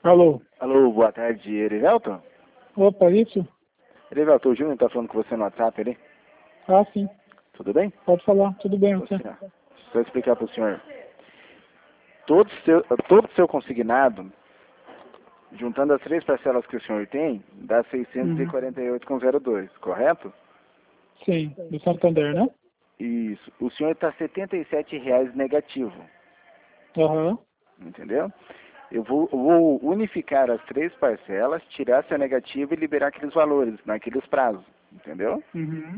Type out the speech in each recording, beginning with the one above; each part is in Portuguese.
Alô? Alô, boa tarde, Erivelton? Opa, isso? Erivelton, o Júnior tá falando com você no WhatsApp ali. Ah, sim. Tudo bem? Pode falar. Tudo bem, você? Deixa eu explicar para o senhor. Todo seu consignado, juntando as 3 parcelas que o senhor tem, dá Uhum. 648,02, correto? Sim, do Santander, né? Isso. O senhor está R$ 77,00 negativo, Aham. entendeu? Eu vou unificar as 3 parcelas, tirar seu negativo e liberar aqueles valores, naqueles prazos, entendeu? Uhum.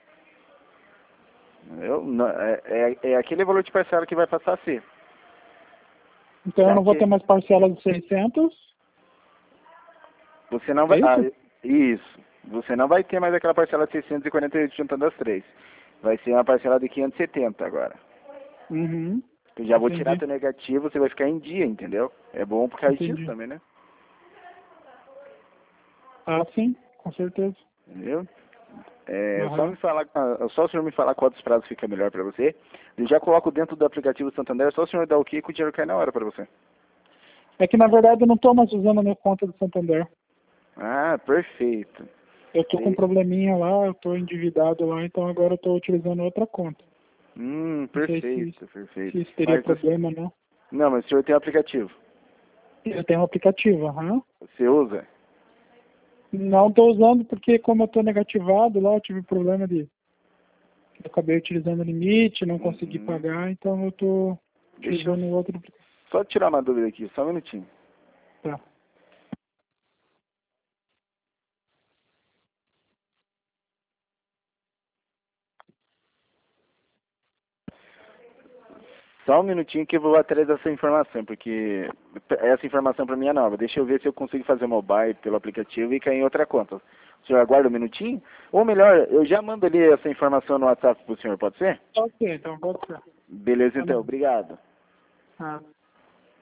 É aquele valor de parcela que vai passar a ser. Então eu Já não vou que ter mais parcela de 600, você não é vai... isso? Isso. Você não vai ter mais aquela parcela de 648 juntando as 3. Vai ser uma parcela de 570 agora. Uhum. Eu já vou tirar Entendi. teu negativo, você vai ficar em dia, entendeu? É bom por causa disso Entendi. também, né? Ah, sim, com certeza. Entendeu? É, só Aham. me falar, só o senhor me falar qual dos prazos fica melhor para você. Eu já coloco dentro do aplicativo Santander, só o senhor dar o OK que o dinheiro cai na hora para você. É que na verdade eu não estou mais usando a minha conta do Santander. Ah, perfeito. Eu estou com um probleminha lá, eu estou endividado lá, então agora eu estou utilizando outra conta. Não sei Perfeito, se perfeito. isso teria Mas problema ou não. não, mas o senhor tem um aplicativo. Eu tenho um aplicativo, aham. Você usa? Não estou usando porque como eu estou negativado lá, eu tive problema de... Eu acabei utilizando o limite, não consegui Uhum. pagar, então eu estou Deixa eu utilizando outro aplicativo. só tirar uma dúvida aqui, só um minutinho. Tá. Só um minutinho que eu vou atrás dessa informação, porque essa informação para mim é nova. Deixa eu ver se eu consigo fazer mobile pelo aplicativo e cair em outra conta. O senhor aguarda um minutinho? Ou melhor, eu já mando ali essa informação no WhatsApp para o senhor, pode ser? Ok, então pode ser. Beleza Tá então, bom. obrigado. Ah.